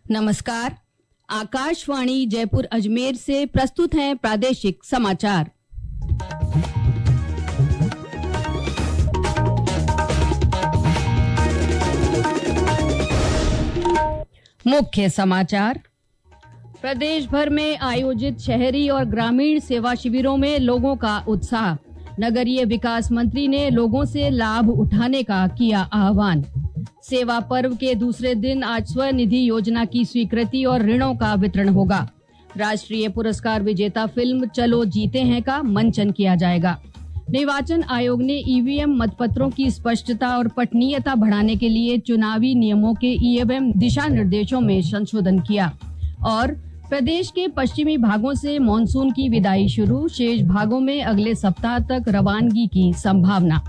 नमस्कार। आकाशवाणी जयपुर अजमेर से प्रस्तुत हैं प्रादेशिक समाचार। मुख्य समाचार। प्रदेश भर में आयोजित शहरी और ग्रामीण सेवा शिविरों में लोगों का उत्साह। नगरीय विकास मंत्री ने लोगों से लाभ उठाने का किया आह्वान। सेवा पर्व के दूसरे दिन आज स्वनिधि योजना की स्वीकृति और ऋणों का वितरण होगा। राष्ट्रीय पुरस्कार विजेता फिल्म चलो जीते हैं का मंचन किया जाएगा। निर्वाचन आयोग ने ईवीएम मतपत्रों की स्पष्टता और पठनीयता बढ़ाने के लिए चुनावी नियमों के ईवीएम दिशा निर्देशों में संशोधन किया। और प्रदेश के पश्चिमी भागों से मानसून की विदाई शुरू, शेष भागों में अगले सप्ताह तक रवानगी की संभावना।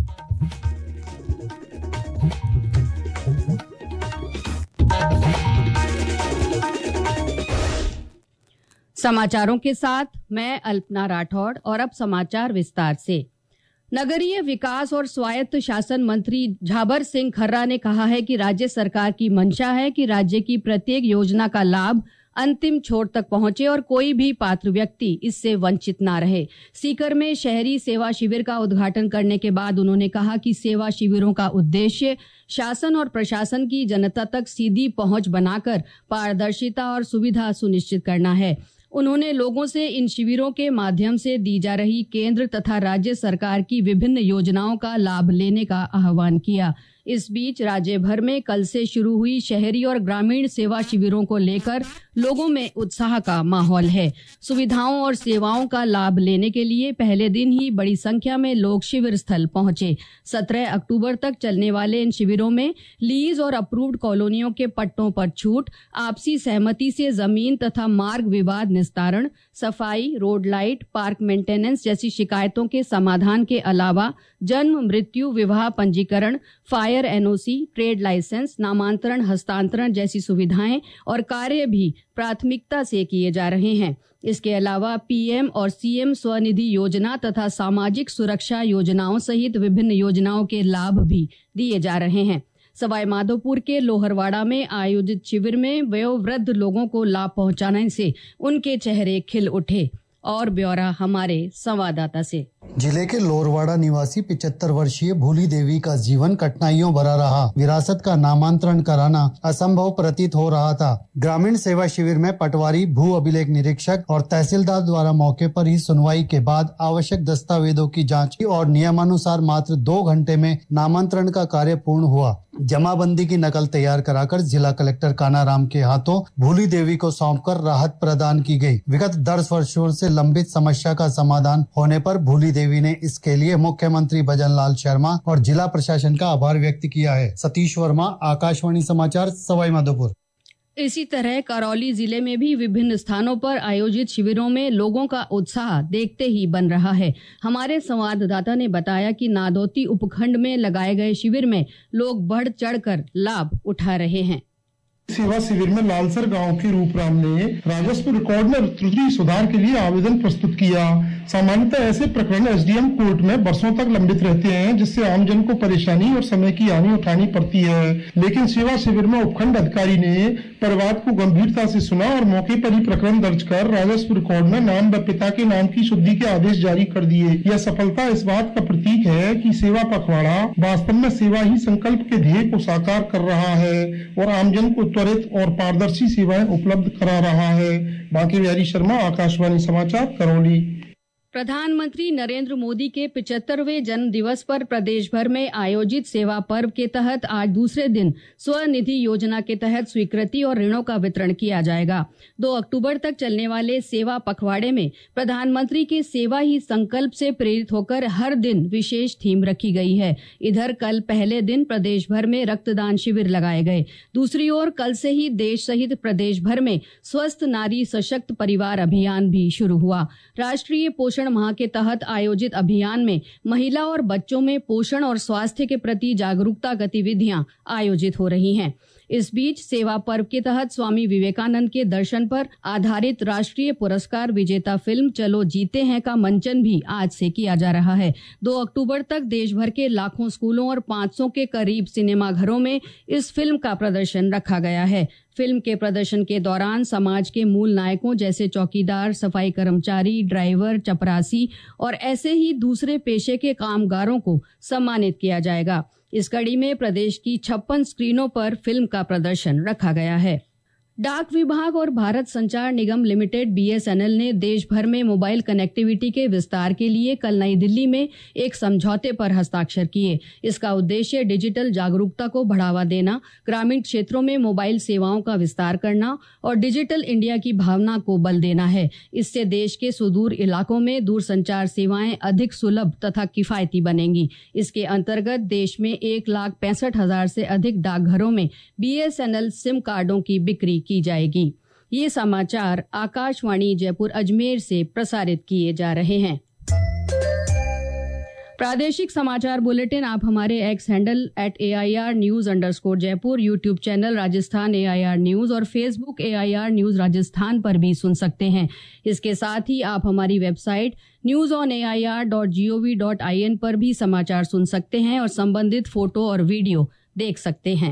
समाचारों के साथ मैं अल्पना राठौड़ और अब समाचार विस्तार से। नगरीय विकास और स्वायत्त शासन मंत्री झाबर सिंह खर्रा ने कहा है कि राज्य सरकार की मंशा है कि राज्य की प्रत्येक योजना का लाभ अंतिम छोर तक पहुंचे और कोई भी पात्र व्यक्ति इससे वंचित ना रहे। सीकर में शहरी सेवा शिविर का उद्घाटन करने के बाद उन्होंने कहा कि सेवा शिविरों का उद्देश्य शासन और प्रशासन की जनता तक सीधी पहुंच बनाकर पारदर्शिता और सुविधा सुनिश्चित करना है। उन्होंने लोगों से इन शिविरों के माध्यम से दी जा रही केंद्र तथा राज्य सरकार की विभिन्न योजनाओं का लाभ लेने का आह्वान किया। इस बीच राज्य भर में कल से शुरू हुई शहरी और ग्रामीण सेवा शिविरों को लेकर लोगों में उत्साह का माहौल है। सुविधाओं और सेवाओं का लाभ लेने के लिए पहले दिन ही बड़ी संख्या में लोग शिविर स्थल पहुंचे। 17 अक्टूबर तक चलने वाले इन शिविरों में लीज और अप्रूव्ड कॉलोनियों के पट्टों पर छूट, आपसी सहमति से जमीन तथा मार्ग विवाद निस्तारण, सफाई, रोड लाइट, पार्क मेंटेनेंस जैसी शिकायतों के समाधान के अलावा जन्म, मृत्यु, विवाह पंजीकरण, फायर एनओसी, ट्रेड लाइसेंस, नामांतरण, हस्तांतरण जैसी सुविधाएं और कार्य भी प्राथमिकता से किए जा रहे हैं। इसके अलावा पीएम और सीएम स्वनिधि योजना तथा सामाजिक सुरक्षा योजनाओं सहित विभिन्न योजनाओं के लाभ भी दिए जा रहे हैं। सवाई माधोपुर के लोहरवाड़ा में आयोजित शिविर में वयोवृद्ध लोगों को लाभ पहुंचाने से उनके चेहरे खिल उठे। और ब्यौरा हमारे संवाददाता से। जिले के लोहरवाड़ा निवासी 75 वर्षीय भूली देवी का जीवन कठिनाइयों भरा रहा। विरासत का नामांतरण कराना असंभव प्रतीत हो रहा था। ग्रामीण सेवा शिविर में पटवारी, भू अभिलेख निरीक्षक और तहसीलदार द्वारा मौके पर ही सुनवाई के बाद आवश्यक दस्तावेजों की जांच और नियमानुसार मात्र 2 घंटे में नामांतरण का कार्य पूर्ण हुआ। जमाबंदी की नकल तैयार कराकर जिला कलेक्टर कानाराम के हाथों भूली देवी को सौंपकर राहत प्रदान की गई। विगत 10 वर्षों से लंबित समस्या का समाधान होने पर भूली देवी ने इसके लिए मुख्यमंत्री भजन लाल शर्मा और जिला प्रशासन का आभार व्यक्त किया है। सतीश वर्मा, आकाशवाणी समाचार, सवाई माधोपुर। इसी तरह करौली जिले में भी विभिन्न स्थानों पर आयोजित शिविरों में लोगों का उत्साह देखते ही बन रहा है। हमारे संवाददाता ने बताया कि नादौती उपखंड में लगाए गए शिविर में लोग बढ़ चढ़कर लाभ उठा रहे हैं। सेवा शिविर में लालसर गांव के रूपराम ने राजस्व रिकॉर्ड में त्रुटि सुधार के लिए आवेदन प्रस्तुत किया। सामान्यतः ऐसे प्रकरण एसडीएम कोर्ट में वर्षों तक लंबित रहते हैं, जिससे आमजन को परेशानी और समय की हानि उठानी पड़ती है। लेकिन सेवा शिविर में उपखंड अधिकारी ने परिवार को गंभीरता से सुना और मौके पर ही प्रकरण दर्ज कर राजस्व रिकॉर्ड में नाम व पिता के नाम की शुद्धि के आदेश जारी कर दिए। यह सफलता इस बात का प्रतीक है कि सेवा पखवाड़ा वास्तव में सेवा ही संकल्प के ध्येय को साकार कर रहा है और आमजन को त्वरित और पारदर्शी सेवाएं उपलब्ध करा रहा है। बाकी बिहारी शर्मा, आकाशवाणी समाचार, करौली। प्रधानमंत्री नरेंद्र मोदी के 75वें जन्म दिवस पर प्रदेश भर में आयोजित सेवा पर्व के तहत आज दूसरे दिन स्वनिधि योजना के तहत स्वीकृति और ऋणों का वितरण किया जाएगा। 2 अक्टूबर तक चलने वाले सेवा पखवाड़े में प्रधानमंत्री के सेवा ही संकल्प से प्रेरित होकर हर दिन विशेष थीम रखी गई है। इधर कल पहले दिन प्रदेश भर में रक्तदान शिविर लगाए गए। दूसरी ओर कल से ही देश सहित प्रदेश भर में स्वस्थ नारी सशक्त परिवार अभियान भी शुरू हुआ। राष्ट्रीय पोषण माह के तहत आयोजित अभियान में महिला और बच्चों में पोषण और स्वास्थ्य के प्रति जागरूकता गतिविधियां आयोजित हो रही हैं। इस बीच सेवा पर्व के तहत स्वामी विवेकानंद के दर्शन पर आधारित राष्ट्रीय पुरस्कार विजेता फिल्म चलो जीते हैं का मंचन भी आज से किया जा रहा है। 2 अक्टूबर तक देश भर के लाखों स्कूलों और 500 के करीब सिनेमाघरों में इस फिल्म का प्रदर्शन रखा गया है। फिल्म के प्रदर्शन के दौरान समाज के मूल नायकों जैसे चौकीदार, सफाई कर्मचारी, ड्राइवर, चपरासी और ऐसे ही दूसरे पेशे के कामगारों को सम्मानित किया जाएगा। इस कड़ी में प्रदेश की 56 स्क्रीनों पर फिल्म का प्रदर्शन रखा गया है। डाक विभाग और भारत संचार निगम लिमिटेड BSNL ने देश भर में मोबाइल कनेक्टिविटी के विस्तार के लिए कल नई दिल्ली में एक समझौते पर हस्ताक्षर किए। इसका उद्देश्य डिजिटल जागरूकता को बढ़ावा देना, ग्रामीण क्षेत्रों में मोबाइल सेवाओं का विस्तार करना और डिजिटल इंडिया की भावना को बल देना है। इससे देश के सुदूर इलाकों में दूरसंचार सेवाएं अधिक सुलभ तथा किफायती बनेंगी। इसके अंतर्गत देश में 1,65,000 से अधिक डाकघरों में BSNL सिम कार्डों की बिक्री की जाएगी। ये समाचार आकाशवाणी जयपुर अजमेर से प्रसारित किए जा रहे हैं। प्रादेशिक समाचार बुलेटिन आप हमारे एक्स हैंडल @AIR_News_जयपुर, YouTube channel Rajasthan AIR news और फेसबुक AIR न्यूज राजस्थान पर भी सुन सकते हैं। इसके साथ ही आप हमारी वेबसाइट newsonair.gov.in पर भी समाचार सुन सकते हैं और संबंधित फोटो और वीडियो देख सकते हैं।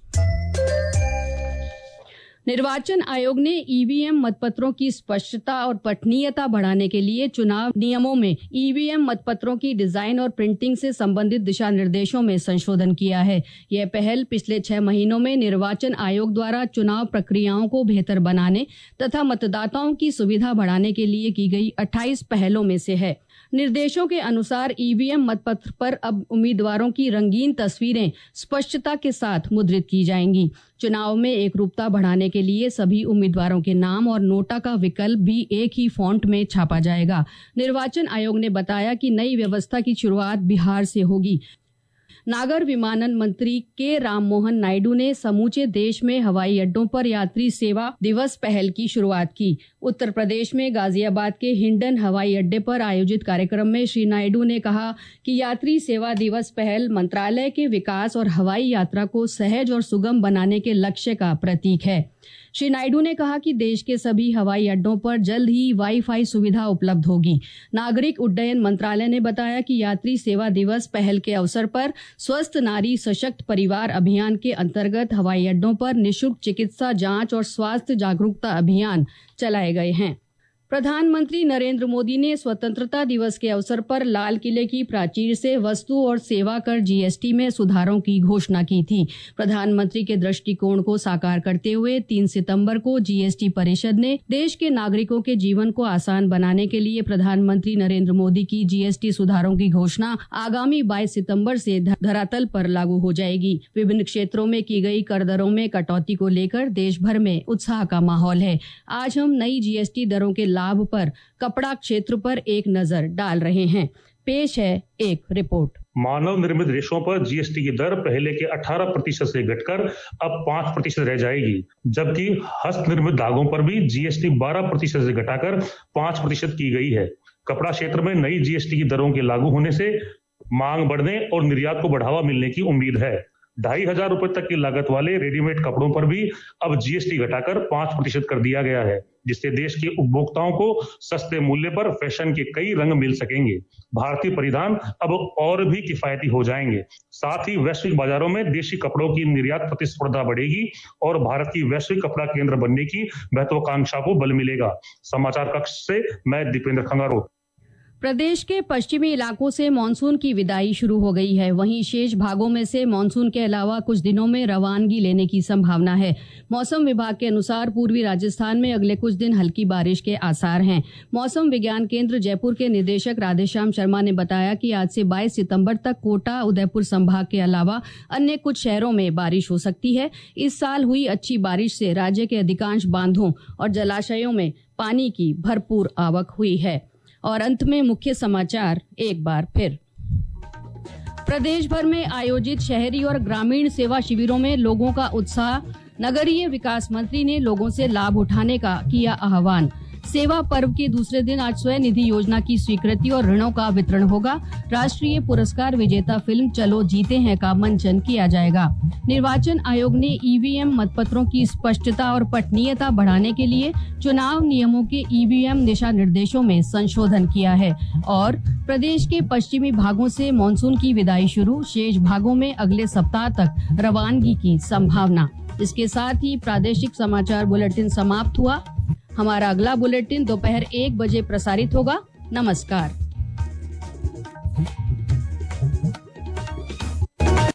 निर्वाचन आयोग ने EVM मतपत्रों की स्पष्टता और पठनीयता बढ़ाने के लिए चुनाव नियमों में EVM मतपत्रों की डिजाइन और प्रिंटिंग से संबंधित दिशा निर्देशों में संशोधन किया है। यह पहल पिछले 6 महीनों में निर्वाचन आयोग द्वारा चुनाव प्रक्रियाओं को बेहतर बनाने तथा मतदाताओं की सुविधा बढ़ाने के लिए की गई 28 पहलों में से है। निर्देशों के अनुसार EVM मतपत्र पर अब उम्मीदवारों की रंगीन तस्वीरें स्पष्टता के साथ मुद्रित की जाएंगी। चुनाव में एकरूपता बढ़ाने के लिए सभी उम्मीदवारों के नाम और नोटा का विकल्प भी एक ही फॉन्ट में छापा जाएगा। निर्वाचन आयोग ने बताया कि नई व्यवस्था की शुरुआत बिहार से होगी। नागर विमानन मंत्री के राममोहन नायडू ने समूचे देश में हवाई अड्डों पर यात्री सेवा दिवस पहल की शुरुआत की। उत्तर प्रदेश में गाजियाबाद के हिंडन हवाई अड्डे पर आयोजित कार्यक्रम में श्री नायडू ने कहा कि यात्री सेवा दिवस पहल मंत्रालय के विकास और हवाई यात्रा को सहज और सुगम बनाने के लक्ष्य का प्रतीक है। श्री नायडू ने कहा कि देश के सभी हवाई अड्डों पर जल्द ही वाईफाई सुविधा उपलब्ध होगी। नागरिक उड्डयन मंत्रालय ने बताया कि यात्री सेवा दिवस पहल के अवसर पर स्वस्थ नारी सशक्त परिवार अभियान के अंतर्गत हवाई अड्डों पर निःशुल्क चिकित्सा जांच और स्वास्थ्य जागरूकता अभियान चलाए गए हैं। प्रधानमंत्री नरेंद्र मोदी ने स्वतंत्रता दिवस के अवसर पर लाल किले की प्राचीर से वस्तु और सेवा कर GST में सुधारों की घोषणा की थी। प्रधानमंत्री के दृष्टिकोण को साकार करते हुए 3 सितंबर को GST परिषद ने देश के नागरिकों के जीवन को आसान बनाने के लिए प्रधानमंत्री नरेंद्र मोदी की GST सुधारों की घोषणा आगामी 22 सितंबर से धरातल पर लागू हो जाएगी। विभिन्न क्षेत्रों में की गई कर दरों में कटौती को लेकर देश भर में उत्साह का माहौल है। आज हम नई GST दरों के लाभ पर कपड़ा क्षेत्र पर एक नजर डाल रहे हैं। पेश है एक रिपोर्ट। मानव निर्मित रेशों पर GST की दर पहले के 18% से घटकर अब 5% रह जाएगी, जबकि हस्त निर्मित धागों पर भी GST 12% से घटाकर 5% की गई है। कपड़ा क्षेत्र में नई GST की दरों के लागू होने से मांग बढ़ने और निर्यात को बढ़ावा मिलने की उम्मीद है। 2,500 रुपए तक की लागत वाले रेडीमेड कपड़ों पर भी अब GST घटाकर 5% कर दिया गया है, जिससे देश के उपभोक्ताओं को सस्ते मूल्य पर फैशन के कई रंग मिल सकेंगे। भारतीय परिधान अब और भी किफायती हो जाएंगे। साथ ही वैश्विक बाजारों में देशी कपड़ों की निर्यात प्रतिस्पर्धा बढ़ेगी और भारत की वैश्विक कपड़ा केंद्र बनने की महत्वाकांक्षा को बल मिलेगा। समाचार कक्ष से मैं दीपेंद्र खंगारो। प्रदेश के पश्चिमी इलाकों से मानसून की विदाई शुरू हो गई है। वहीं शेष भागों में से मानसून के अलावा कुछ दिनों में रवानगी लेने की संभावना है। मौसम विभाग के अनुसार पूर्वी राजस्थान में अगले कुछ दिन हल्की बारिश के आसार हैं। मौसम विज्ञान केंद्र जयपुर के निदेशक राधेश्याम शर्मा ने बताया कि आज से 22 सितंबर तक कोटा, उदयपुर संभाग के अलावा अन्य कुछ शहरों में बारिश हो सकती है। इस साल हुई अच्छी बारिश से राज्य के अधिकांश बांधों और जलाशयों में पानी की भरपूर आवक हुई है। और अंत में मुख्य समाचार एक बार फिर। प्रदेश भर में आयोजित शहरी और ग्रामीण सेवा शिविरों में लोगों का उत्साह। नगरीय विकास मंत्री ने लोगों से लाभ उठाने का किया आह्वान। सेवा पर्व के दूसरे दिन आज स्वयं निधि योजना की स्वीकृति और ऋणों का वितरण होगा। राष्ट्रीय पुरस्कार विजेता फिल्म चलो जीते हैं का मंचन किया जाएगा। निर्वाचन आयोग ने ईवीएम मतपत्रों की स्पष्टता और पठनीयता बढ़ाने के लिए चुनाव नियमों के ईवीएम दिशा निर्देशों में संशोधन किया है। और प्रदेश के पश्चिमी भागों से मानसून की विदाई शुरू, शेष भागों में अगले सप्ताह तक रवानगी की संभावना। इसके साथ ही प्रादेशिक समाचार बुलेटिन समाप्त हुआ। हमारा अगला बुलेटिन दोपहर 1 बजे प्रसारित होगा। नमस्कार।